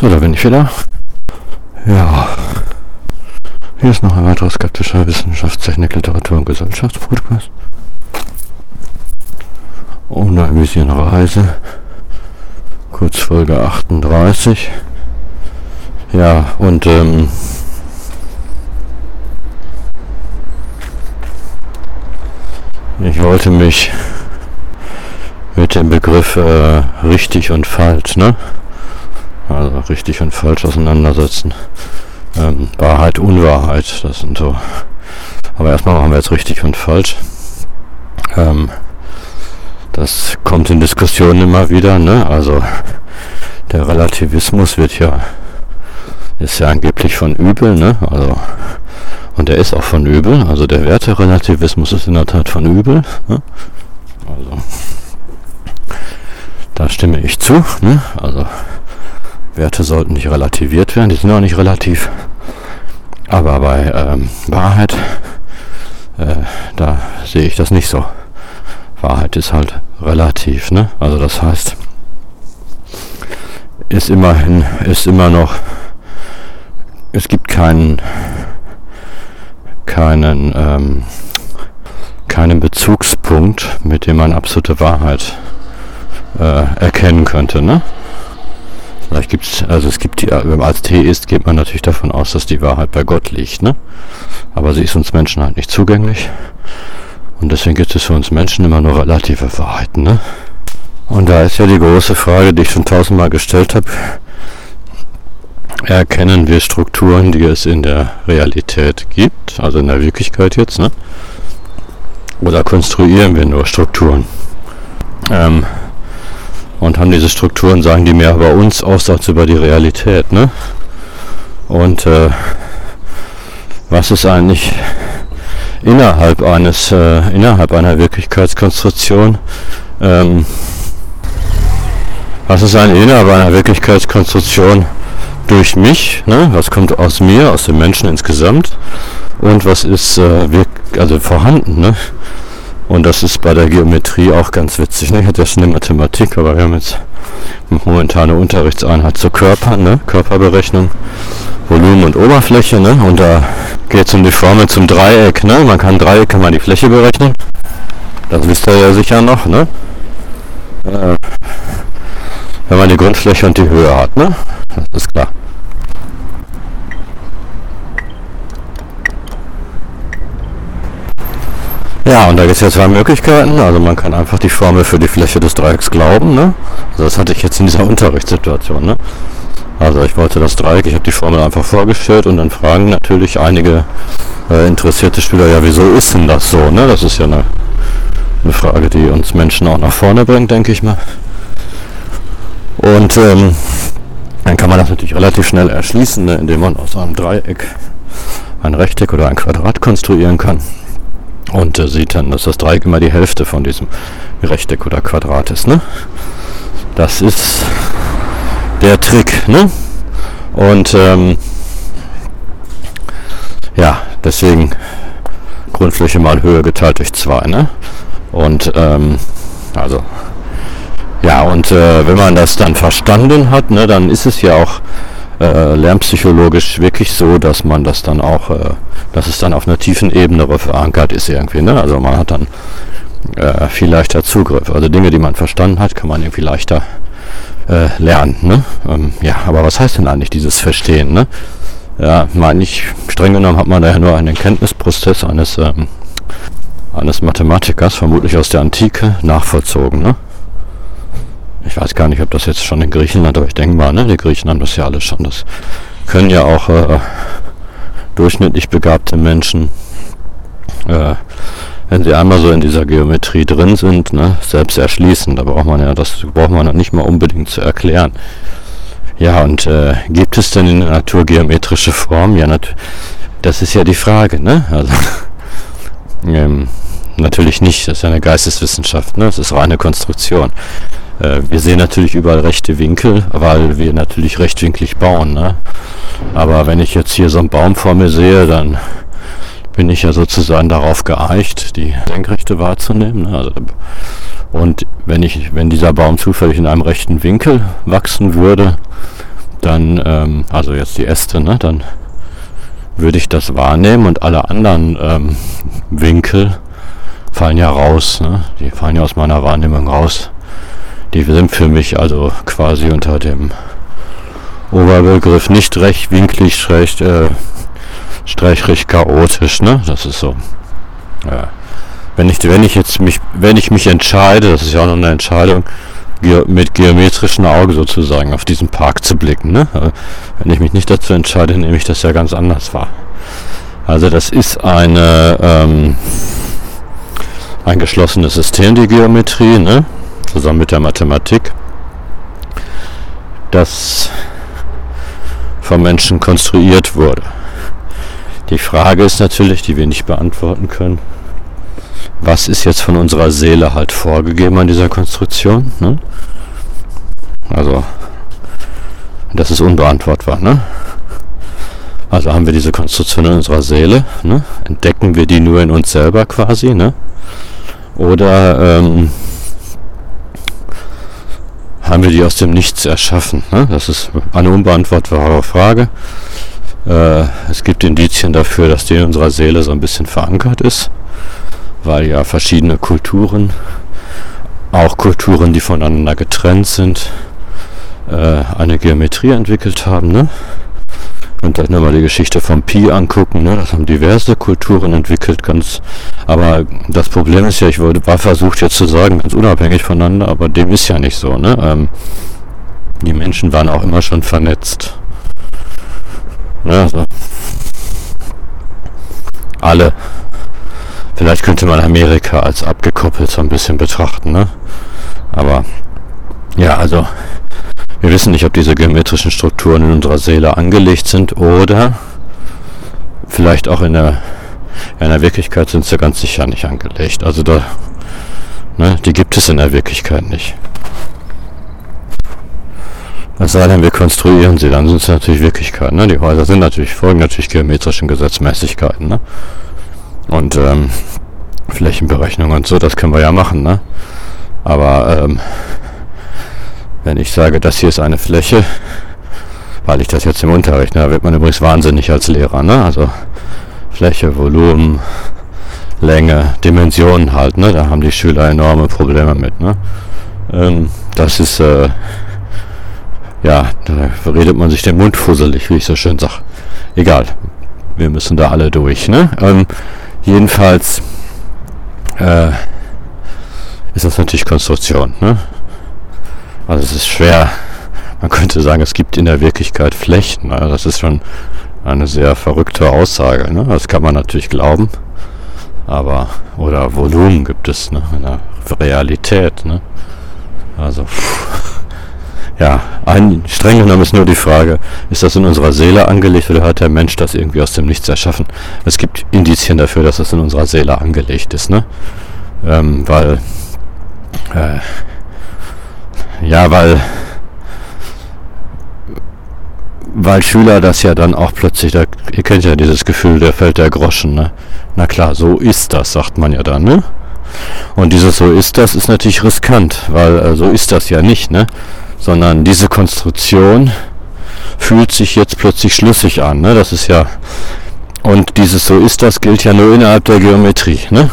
So, da bin ich wieder. Ja. Hier ist noch ein weiterer skeptischer Wissenschaftstechnik, Literatur und Gesellschaftspodcast. Ohne ein bisschen Reise. Kurz Folge 38. Ja, und ich wollte mich mit dem Begriff richtig und falsch, also richtig und falsch auseinandersetzen. Wahrheit, Unwahrheit, das sind so. Aber erstmal machen wir jetzt richtig und falsch. Das kommt in Diskussionen immer wieder, Also der Relativismus ist ja angeblich von übel, Also, und der ist auch von übel, also der Werterelativismus ist in der Tat von übel, Also da stimme ich zu, Also Werte sollten nicht relativiert werden, die sind auch nicht relativ. Aber bei Wahrheit, da sehe ich das nicht so. Wahrheit ist halt relativ, Also das heißt, ist immer noch, es gibt keinen Bezugspunkt, mit dem man absolute Wahrheit erkennen könnte, als Theist geht man natürlich davon aus, dass die Wahrheit bei Gott liegt, Aber sie ist uns Menschen halt nicht zugänglich. Und deswegen gibt es für uns Menschen immer nur relative Wahrheiten, Und da ist ja die große Frage, die ich schon tausendmal gestellt habe. Erkennen wir Strukturen, die es in der Realität gibt, also in der Wirklichkeit jetzt, Oder konstruieren wir nur Strukturen? Und haben diese Strukturen, sagen die mehr über uns aus als über die Realität, Und was ist eigentlich innerhalb einer Wirklichkeitskonstruktion, was ist eigentlich innerhalb einer Wirklichkeitskonstruktion durch mich, Was kommt aus mir, aus dem Menschen insgesamt, und was ist vorhanden, Und das ist bei der Geometrie auch ganz witzig, Ich hatte ja schon eine Mathematik, aber wir haben jetzt momentane Unterrichtseinheit zu Körpern, Körperberechnung, Volumen und Oberfläche, Und da geht es um die Formel zum Dreieck, Man kann die Fläche berechnen. Das wisst ihr ja sicher noch, wenn man die Grundfläche und die Höhe hat, Das ist klar. Ja, und da gibt es ja zwei Möglichkeiten. Also man kann einfach die Formel für die Fläche des Dreiecks glauben, Also das hatte ich jetzt in dieser Unterrichtssituation, Also ich wollte das Dreieck, ich habe die Formel einfach vorgestellt und dann fragen natürlich einige interessierte Spieler, ja, wieso ist denn das so, Das ist ja eine Frage, die uns Menschen auch nach vorne bringt, denke ich mal. Und dann kann man das natürlich relativ schnell erschließen, indem man aus einem Dreieck ein Rechteck oder ein Quadrat konstruieren kann. Und sieht dann, dass das Dreieck immer die Hälfte von diesem Rechteck oder Quadrat ist, Das ist der Trick, Und deswegen Grundfläche mal Höhe geteilt durch 2, Und wenn man das dann verstanden hat, dann ist es ja auch lernpsychologisch wirklich so, dass man das dann auch, dass es dann auf einer tiefen Ebene verankert ist irgendwie, Also man hat dann viel leichter Zugriff. Also Dinge, die man verstanden hat, kann man irgendwie leichter lernen, aber was heißt denn eigentlich dieses Verstehen, Ja, streng genommen hat man da ja nur einen Kenntnisprozess eines Mathematikers, vermutlich aus der Antike, nachvollzogen, Ich weiß gar nicht, ob das jetzt schon in Griechenland, aber ich denke mal, die Griechen haben das ja alles schon. Das können ja auch durchschnittlich begabte Menschen, wenn sie einmal so in dieser Geometrie drin sind, selbst erschließen. Da braucht man nicht mal unbedingt zu erklären. Ja, und gibt es denn in der Natur geometrische Formen? Ja, das ist ja die Frage, Also natürlich nicht, das ist ja eine Geisteswissenschaft, Das ist reine Konstruktion. Wir sehen natürlich überall rechte Winkel, weil wir natürlich rechtwinklig bauen, Aber wenn ich jetzt hier so einen Baum vor mir sehe, dann bin ich ja sozusagen darauf geeicht, die Senkrechte wahrzunehmen. Und wenn dieser Baum zufällig in einem rechten Winkel wachsen würde, dann, also jetzt die Äste, ne, dann würde ich das wahrnehmen und alle anderen Winkel fallen ja raus, ne? Die fallen ja aus meiner Wahrnehmung raus. Die sind für mich also quasi unter dem Oberbegriff nicht rechtwinklig, strächrig, chaotisch, ne? Das ist so. Wenn ich mich entscheide, das ist ja auch noch eine Entscheidung, mit geometrischen Augen sozusagen auf diesen Park zu blicken, ne? Wenn ich mich nicht dazu entscheide, nehme ich das ja ganz anders wahr. Also das ist ein geschlossenes System, die Geometrie, ne? Zusammen mit der Mathematik, das vom Menschen konstruiert wurde. Die Frage ist natürlich, die wir nicht beantworten können, was ist jetzt von unserer Seele halt vorgegeben an dieser Konstruktion, ne? Also, das ist unbeantwortbar, ne? Also haben wir diese Konstruktion in unserer Seele, ne? Entdecken wir die nur in uns selber quasi, ne? Oder haben wir die aus dem Nichts erschaffen, ne? Das ist eine unbeantwortbare Frage. Es gibt Indizien dafür, dass die in unserer Seele so ein bisschen verankert ist, weil ja verschiedene Kulturen, auch Kulturen, die voneinander getrennt sind, eine Geometrie entwickelt haben, ne? Und dann mal die Geschichte vom Pi angucken, ne? Das haben diverse Kulturen entwickelt, aber das Problem ist ja, war versucht jetzt zu sagen, ganz unabhängig voneinander, aber dem ist ja nicht so, ne? Die Menschen waren auch immer schon vernetzt. Ja, so. Alle. Vielleicht könnte man Amerika als abgekoppelt so ein bisschen betrachten, ne? Aber ja, also wir wissen nicht, ob diese geometrischen Strukturen in unserer Seele angelegt sind oder vielleicht auch in der Wirklichkeit sind sie ganz sicher nicht angelegt. Also die gibt es in der Wirklichkeit nicht. Es sei denn, wir konstruieren sie, dann sind es natürlich Wirklichkeiten. Ne? Die Häuser folgen natürlich geometrischen Gesetzmäßigkeiten. Ne? Und Flächenberechnung und so, das können wir ja machen. Ne? Aber wenn ich sage, das hier ist eine Fläche, weil ich das jetzt im Unterricht, da wird man übrigens wahnsinnig als Lehrer. Ne? Also Fläche, Volumen, Länge, Dimensionen halt. Ne? Da haben die Schüler enorme Probleme mit. Ne? Das ist... ja, da redet man sich den Mund fusselig, wie ich so schön sage. Egal, wir müssen da alle durch, ne? Jedenfalls ist das natürlich Konstruktion, ne? Also es ist schwer, man könnte sagen, es gibt in der Wirklichkeit Flächen, ne? Das ist schon eine sehr verrückte Aussage, ne? Das kann man natürlich glauben, oder Volumen gibt es, ne? In der Realität, ne? Also, ja, streng genommen ist nur die Frage, ist das in unserer Seele angelegt oder hat der Mensch das irgendwie aus dem Nichts erschaffen? Es gibt Indizien dafür, dass das in unserer Seele angelegt ist, ne? Weil Schüler das ja dann auch plötzlich, ihr kennt ja dieses Gefühl, der fällt der Groschen, ne? Na klar, so ist das, sagt man ja dann, ne? Und dieses so ist das ist natürlich riskant, weil so ist das ja nicht, ne? Sondern diese Konstruktion fühlt sich jetzt plötzlich schlüssig an, ne? Das ist ja, und dieses so ist das gilt ja nur innerhalb der Geometrie, ne?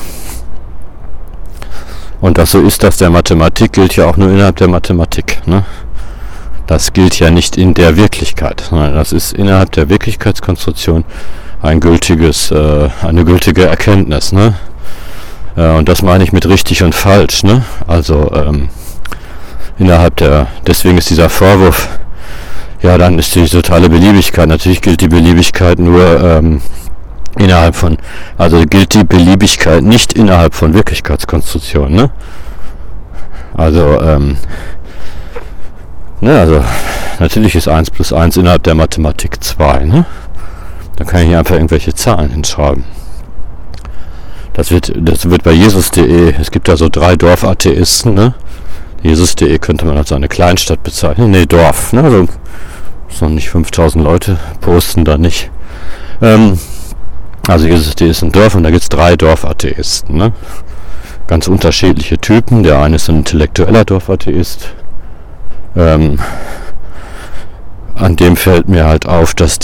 Und das so ist das der Mathematik gilt ja auch nur innerhalb der Mathematik, ne? Das gilt ja nicht in der Wirklichkeit, sondern das ist innerhalb der Wirklichkeitskonstruktion eine gültige Erkenntnis, ne? Und das meine ich mit richtig und falsch, ne? Also deswegen ist dieser Vorwurf, ja, dann ist die totale Beliebigkeit. Natürlich gilt die Beliebigkeit nur gilt die Beliebigkeit nicht innerhalb von Wirklichkeitskonstruktionen, ne? Also, natürlich ist 1 plus 1 innerhalb der Mathematik 2, ne? Da kann ich hier einfach irgendwelche Zahlen hinschreiben. Das wird bei Jesus.de, es gibt da so 3 Dorfatheisten, ne? Jesus.de könnte man als eine Kleinstadt bezeichnen. Ne, Dorf, ne? Also, so nicht 5000 Leute posten da nicht. Also Jesus.de ist ein Dorf und da gibt es 3 Dorfatheisten, ne? Ganz unterschiedliche Typen. Der eine ist ein intellektueller Dorfatheist. an dem fällt mir halt auf, das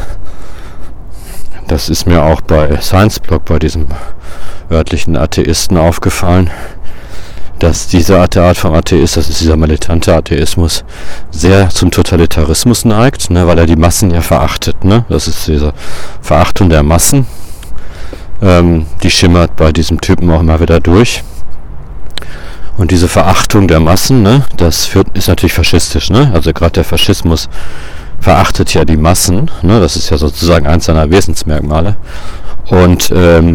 ist mir auch bei Science Blog, bei diesem örtlichen Atheisten aufgefallen, dass diese Art vom Atheist, das ist dieser militante Atheismus, sehr zum Totalitarismus neigt, ne, weil er die Massen ja verachtet. Ne? Das ist diese Verachtung der Massen, die schimmert bei diesem Typen auch immer wieder durch. Und diese Verachtung der Massen, ne, ist natürlich faschistisch. Ne? Also gerade der Faschismus verachtet ja die Massen. Ne? Das ist ja sozusagen eins seiner Wesensmerkmale. Und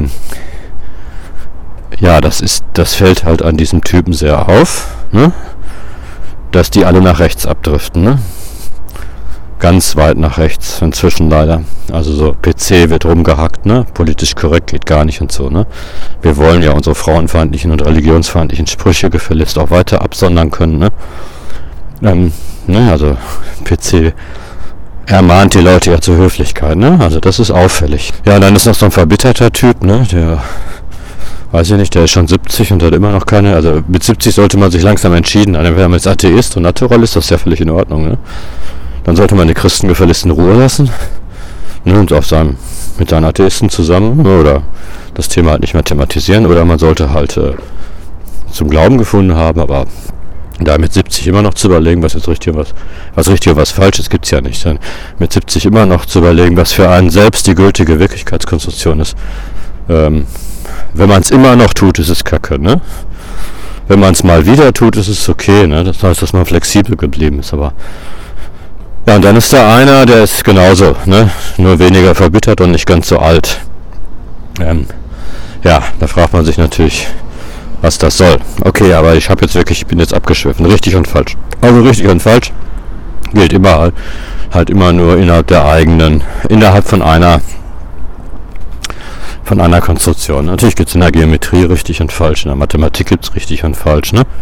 ja, das fällt halt an diesem Typen sehr auf, ne? Dass die alle nach rechts abdriften, ne? Ganz weit nach rechts inzwischen leider. Also so PC wird rumgehackt, ne? Politisch korrekt geht gar nicht und so, ne? Wir wollen ja unsere frauenfeindlichen und religionsfeindlichen Sprüche gefälligst auch weiter absondern können, ne? Also PC ermahnt die Leute ja zur Höflichkeit, ne? Also das ist auffällig. Ja, dann ist noch so ein verbitterter Typ, ne? Der weiß ich nicht, der ist schon 70 und hat immer noch keine, also mit 70 sollte man sich langsam entschieden, wenn man jetzt Atheist und Natural ist, das ist ja völlig in Ordnung, ne? Dann sollte man die Christen gefälligst in Ruhe lassen, ne? Und mit seinen Atheisten zusammen, ne? Oder das Thema halt nicht mehr thematisieren, oder man sollte halt zum Glauben gefunden haben, aber da mit 70 immer noch zu überlegen, was richtig und was falsch ist, gibt's ja nicht. Dann mit 70 immer noch zu überlegen, was für einen selbst die gültige Wirklichkeitskonstruktion ist, wenn man es immer noch tut, ist es kacke, ne? Wenn man es mal wieder tut, ist es okay, ne? Das heißt, dass man flexibel geblieben ist, aber... Ja, und dann ist da einer, der ist genauso, ne? Nur weniger verbittert und nicht ganz so alt. Ja, da fragt man sich natürlich, was das soll. Okay, aber ich bin jetzt abgeschwiffen. Richtig und falsch. Also richtig und falsch gilt immer halt immer nur innerhalb von einer Konstruktion. Natürlich gibt es in der Geometrie richtig und falsch, in der Mathematik gibt es richtig und falsch. Ne?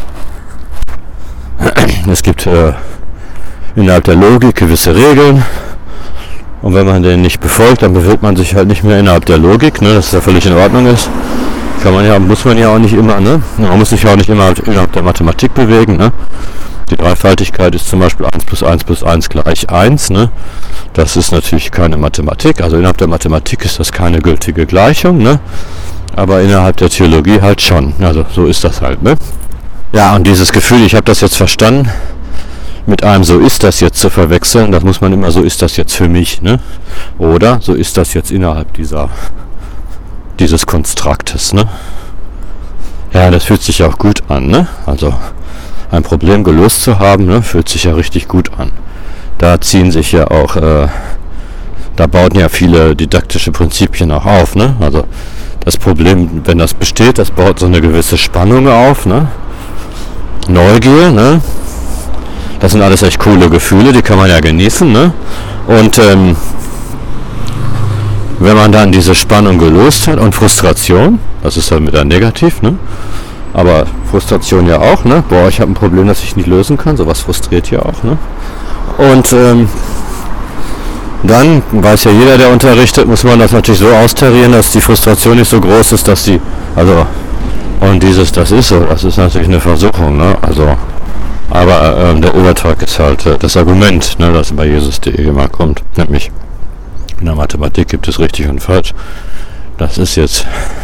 Es gibt innerhalb der Logik gewisse Regeln und wenn man denen nicht befolgt, dann bewegt man sich halt nicht mehr innerhalb der Logik, ne? Dass das ja völlig in Ordnung ist. Muss man ja auch nicht immer, ne? Man muss sich ja auch nicht immer innerhalb der Mathematik bewegen, ne? Die Dreifaltigkeit ist zum Beispiel 1 plus 1 plus 1 gleich 1, ne? Das ist natürlich keine Mathematik, also innerhalb der Mathematik ist das keine gültige Gleichung, ne? Aber innerhalb der Theologie halt schon, also so ist das halt, ne? Ja, und dieses Gefühl, ich habe das jetzt verstanden, mit einem so ist das jetzt zu verwechseln, das muss man immer, so ist das jetzt für mich, ne? Oder so ist das jetzt innerhalb dieses Konstruktes, ne? Ja, das fühlt sich auch gut an, ne? Also ein Problem gelöst zu haben, ne, fühlt sich ja richtig gut an. Da ziehen sich ja auch, da bauten ja viele didaktische Prinzipien auch auf, ne? Also das Problem, wenn das besteht, das baut so eine gewisse Spannung auf, ne? Neugier, ne? Das sind alles echt coole Gefühle, die kann man ja genießen, ne? Und wenn man dann diese Spannung gelöst hat und Frustration, das ist dann wieder negativ, ne? Aber Frustration ja auch, ne? Boah, ich habe ein Problem, das ich nicht lösen kann. Sowas frustriert ja auch, ne? Und dann weiß ja jeder, der unterrichtet, muss man das natürlich so austarieren, dass die Frustration nicht so groß ist, dass und das ist so, das ist natürlich eine Versuchung, ne? Also, aber der Übertrag ist halt das Argument, ne, das bei Jesus.de immer kommt, nämlich in der Mathematik gibt es richtig und falsch. Das ist jetzt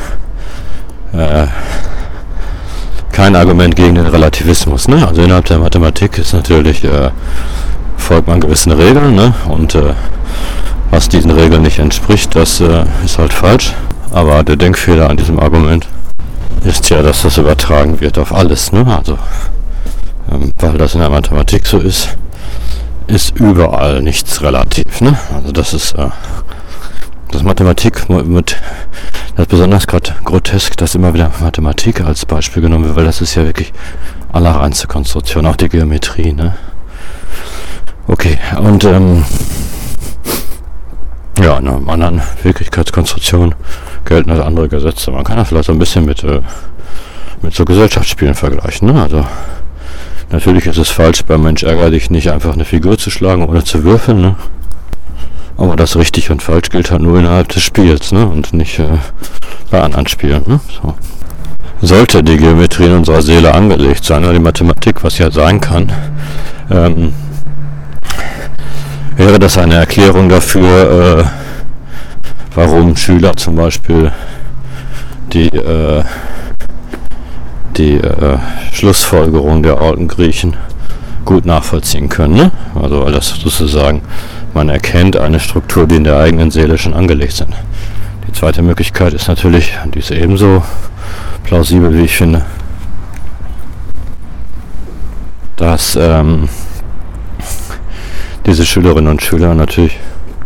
kein Argument gegen den Relativismus, ne? Also innerhalb der Mathematik ist natürlich folgt man gewissen Regeln, ne? Und was diesen Regeln nicht entspricht, das ist halt falsch. Aber der Denkfehler an diesem Argument ist ja, dass das übertragen wird auf alles, ne? Also weil das in der Mathematik so ist überall nichts relativ, ne? Also das ist das Mathematik das ist besonders grotesk, dass immer wieder Mathematik als Beispiel genommen wird, weil das ist ja wirklich allerreinste Konstruktion, auch die Geometrie, ne? Okay, und ja, in einer anderen Wirklichkeitskonstruktion gelten halt andere Gesetze. Man kann das vielleicht so ein bisschen mit so Gesellschaftsspielen vergleichen, ne? Also natürlich ist es falsch, beim Mensch ärger dich nicht einfach eine Figur zu schlagen oder zu würfeln, ne? Aber das richtig und falsch gilt halt nur innerhalb des Spiels, ne? Und nicht bei anderen Spielen, ne? So. Sollte die Geometrie in unserer Seele angelegt sein, oder die Mathematik, was ja sein kann, wäre das eine Erklärung dafür, warum Schüler zum Beispiel die Schlussfolgerung der alten Griechen gut nachvollziehen können. Ne? Also weil das sozusagen, man erkennt eine Struktur, die in der eigenen Seele schon angelegt sind. Die zweite Möglichkeit ist natürlich, die ist ebenso plausibel, wie ich finde, dass diese Schülerinnen und Schüler natürlich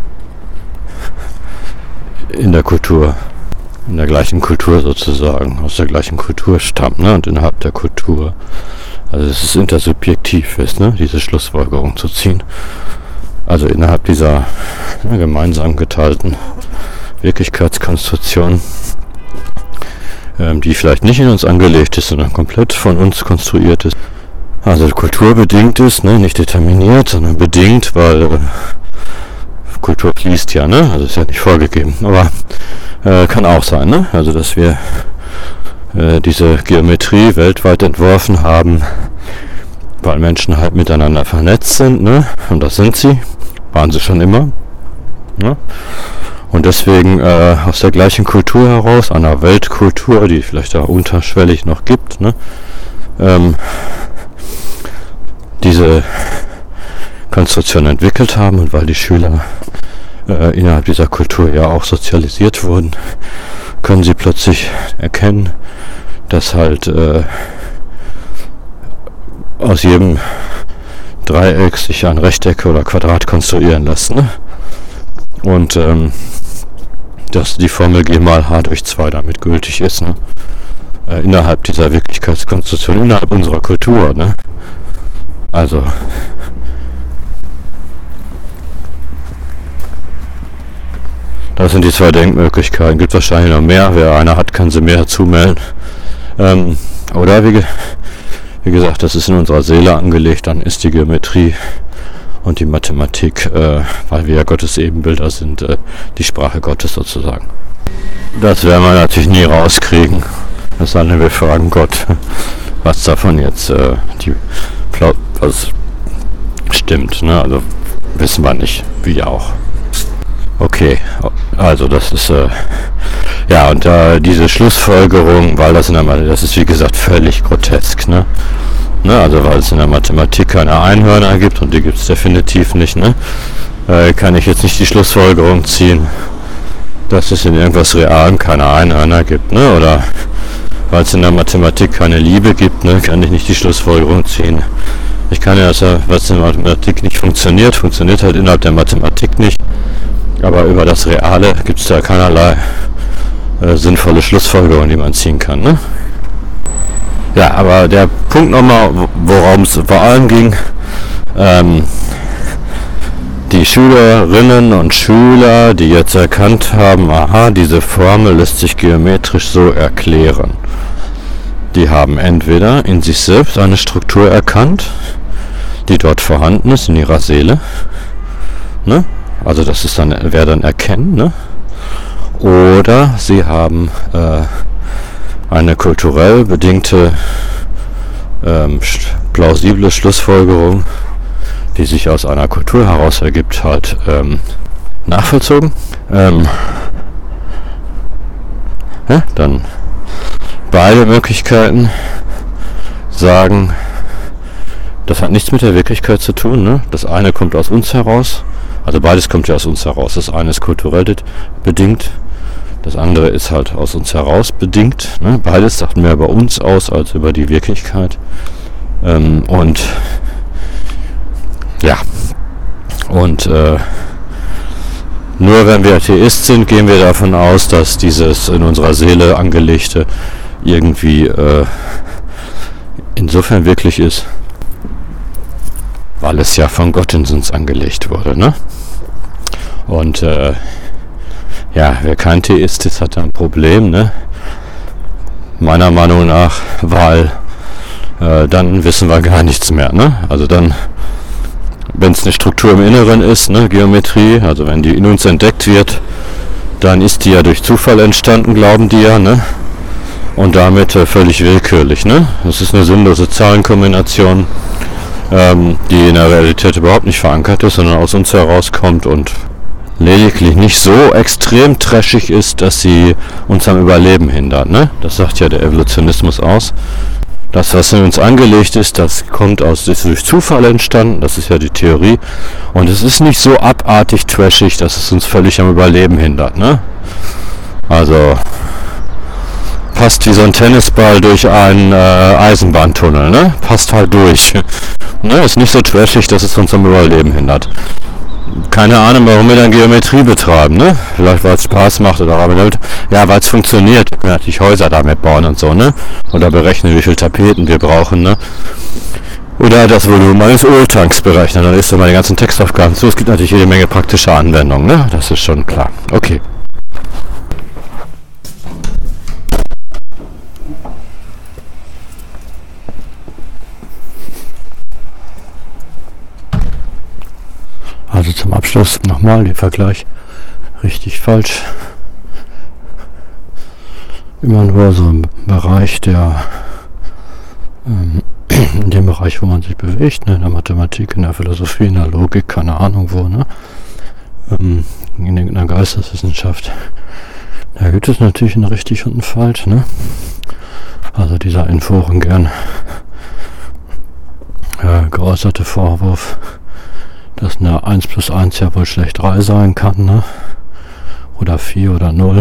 in der gleichen Kultur sozusagen, aus der gleichen Kultur stammen, ne? Und innerhalb der Kultur, also es ist intersubjektiv ist, ne? Diese Schlussfolgerung zu ziehen. Also innerhalb dieser gemeinsam geteilten Wirklichkeitskonstruktion, die vielleicht nicht in uns angelegt ist, sondern komplett von uns konstruiert ist. Also kulturbedingt ist, ne? Nicht determiniert, sondern bedingt, weil Kultur fließt ja, ne? Also ist ja nicht vorgegeben, aber kann auch sein, ne? Also dass wir diese Geometrie weltweit entworfen haben, weil Menschen halt miteinander vernetzt sind, ne? Und das sind sie, waren sie schon immer, ne? Und deswegen aus der gleichen Kultur heraus, einer Weltkultur, die vielleicht da unterschwellig noch gibt, ne? Diese Konstruktion entwickelt haben, und weil die Schüler innerhalb dieser Kultur ja auch sozialisiert wurden, können sie plötzlich erkennen, dass halt aus jedem Dreieck sich ein Rechteck oder Quadrat konstruieren lässt, ne? Und dass die Formel G mal H durch 2 damit gültig ist, ne? Innerhalb dieser Wirklichkeitskonstruktion, innerhalb unserer Kultur, ne? Also das sind die 2 Denkmöglichkeiten. Gibt wahrscheinlich noch mehr. Wer eine hat, kann sie mehr dazu melden. Oder wie gesagt, das ist in unserer Seele angelegt. Dann ist die Geometrie und die Mathematik, weil wir ja Gottes Ebenbilder sind, die Sprache Gottes sozusagen. Das werden wir natürlich nie rauskriegen. Es sei denn, wir fragen Gott, was davon jetzt was stimmt. Ne? Also wissen wir nicht, wie auch. Okay, also das ist ja, und diese Schlussfolgerung, weil das ist wie gesagt völlig grotesk, ne? Also weil es in der Mathematik keine Einhörner gibt, und die gibt es definitiv nicht, ne? Kann ich jetzt nicht die Schlussfolgerung ziehen, dass es in irgendwas Realem keine Einhörner gibt, ne? Oder weil es in der Mathematik keine Liebe gibt, ne? Kann ich nicht die Schlussfolgerung ziehen. Ich kann ja, was in der Mathematik nicht funktioniert halt innerhalb der Mathematik nicht. Aber über das Reale gibt es da keinerlei sinnvolle Schlussfolgerungen, die man ziehen kann, ne? Ja, aber der Punkt nochmal, worum es vor allem ging, die Schülerinnen und Schüler, die jetzt erkannt haben, aha, diese Formel lässt sich geometrisch so erklären. Die haben entweder in sich selbst eine Struktur erkannt, die dort vorhanden ist in ihrer Seele, ne? Also das ist dann, wäre dann Erkennen, ne? Oder sie haben eine kulturell bedingte plausible Schlussfolgerung, die sich aus einer Kultur heraus ergibt, halt nachvollzogen. Ja, dann beide Möglichkeiten sagen, das hat nichts mit der Wirklichkeit zu tun, ne? Das eine kommt aus uns heraus. Also beides kommt ja aus uns heraus. Das eine ist kulturell bedingt, das andere ist halt aus uns heraus bedingt. Ne? Beides sagt mehr über uns aus als über die Wirklichkeit. Und nur wenn wir Atheist sind, gehen wir davon aus, dass dieses in unserer Seele angelegte irgendwie insofern wirklich ist, weil es ja von Gott in uns angelegt wurde, ne? Und wer kein Theist ist, hat da ein Problem, ne? Meiner Meinung nach, weil dann wissen wir gar nichts mehr, ne? Also dann, wenn es eine Struktur im Inneren ist, ne, Geometrie, also wenn die in uns entdeckt wird, dann ist die ja durch Zufall entstanden, glauben die ja, ne? Und damit völlig willkürlich, ne? Das ist eine sinnlose Zahlenkombination. die in der Realität überhaupt nicht verankert ist, sondern aus uns herauskommt und lediglich nicht so extrem trashig ist, dass sie uns am Überleben hindert. Ne? Das sagt ja der Evolutionismus aus. Das, was in uns angelegt ist, das ist durch Zufall entstanden, das ist ja die Theorie. Und es ist nicht so abartig trashig, dass es uns völlig am Überleben hindert. Ne? Also passt wie so ein Tennisball durch einen Eisenbahntunnel. Ne? Passt halt durch. Ne? Ist nicht so trashig, dass es uns am Überleben hindert. Keine Ahnung, warum wir dann Geometrie betreiben, ne? Vielleicht weil es Spaß macht oder weil es funktioniert. Wir können natürlich Häuser damit bauen und so, ne? Oder berechnen, wie viele Tapeten wir brauchen, ne? Oder das Volumen eines Öltanks berechnen, dann ist so mal die ganzen Textaufgaben zu. Es gibt natürlich jede Menge praktische Anwendungen, ne? Das ist schon klar. Okay. Also zum Abschluss nochmal der Vergleich, richtig, falsch. Immer nur so im Bereich in dem Bereich, wo man sich bewegt, ne, in der Mathematik, in der Philosophie, in der Logik, keine Ahnung wo, ne, in der Geisteswissenschaft. Da gibt es natürlich ein richtig und ein falsch, ne. Also dieser in Foren gern geäußerte Vorwurf, dass eine 1 plus 1 ja wohl schlecht 3 sein kann, ne? Oder 4 oder 0.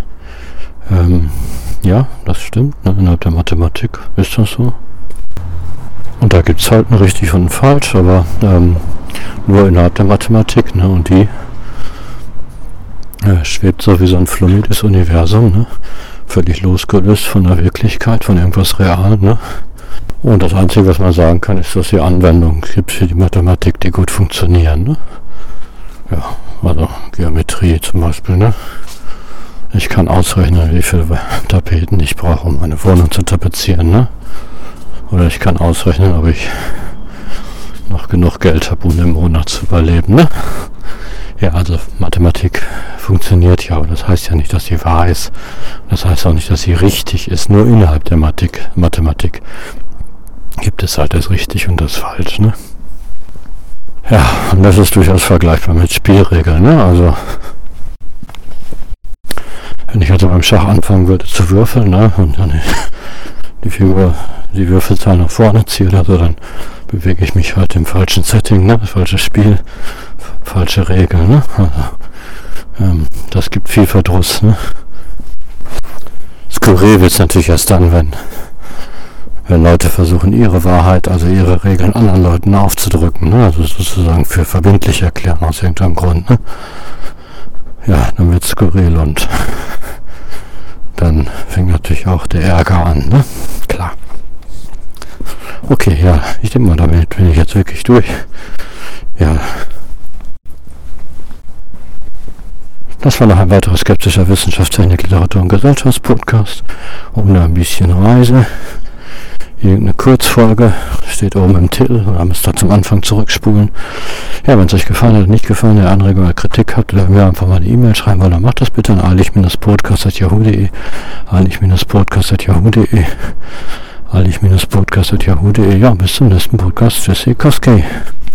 Ja, das stimmt, ne? Innerhalb der Mathematik ist das so. Und da gibt es halt ein richtig und ein falsch, aber nur innerhalb der Mathematik, ne? Und die schwebt so wie so ein flummiges Universum, ne? Völlig losgelöst von der Wirklichkeit, von irgendwas Realem, ne? Und das Einzige, was man sagen kann, ist, dass die Anwendungen gibt für die Mathematik, die gut funktionieren. Ne? Ja, also Geometrie zum Beispiel. Ne? Ich kann ausrechnen, wie viele Tapeten ich brauche, um meine Wohnung zu tapezieren. Ne? Oder ich kann ausrechnen, ob ich noch genug Geld habe, um den Monat zu überleben. Ne? Ja, also Mathematik funktioniert ja, aber das heißt ja nicht, dass sie wahr ist. Das heißt auch nicht, dass sie richtig ist. Nur innerhalb der Mathematik gibt es halt das richtig und das falsch, ne? Ja, und das ist durchaus vergleichbar mit Spielregeln, ne? Also, wenn ich also beim Schach anfangen würde zu würfeln, ne? Und dann die Figur, die Würfelzahl nach vorne ziehe oder so, dann bewege ich mich halt im falschen Setting, ne? Falsches Spiel, falsche Regeln, ne? Also, das gibt viel Verdruss, ne? Skurril wird es natürlich erst dann, wenn Leute versuchen, ihre Wahrheit, also ihre Regeln anderen Leuten aufzudrücken, ne? Also sozusagen für verbindlich erklären aus irgendeinem Grund, ne? Ja, dann wird es skurril und dann fängt natürlich auch der Ärger an, ne? Klar. Okay, ja, ich denke mal, damit bin ich jetzt wirklich durch. Ja. Das war noch ein weiterer skeptischer Wissenschaftstechnik, Literatur und Gesellschaftspodcast. Ohne ein bisschen Reise. Irgendeine Kurzfolge, steht oben im Titel, oder müsst ihr zum Anfang zurückspulen. Ja, wenn es euch gefallen hat, nicht gefallen, eine Anregung oder Kritik habt, oder mir einfach mal eine E-Mail schreiben wollt, dann macht das bitte an alich-podcast@yahoo.de, alich-podcast@yahoo.de, alich-podcast@yahoo.de. Ja, bis zum nächsten Podcast. Tschüssi, Koski.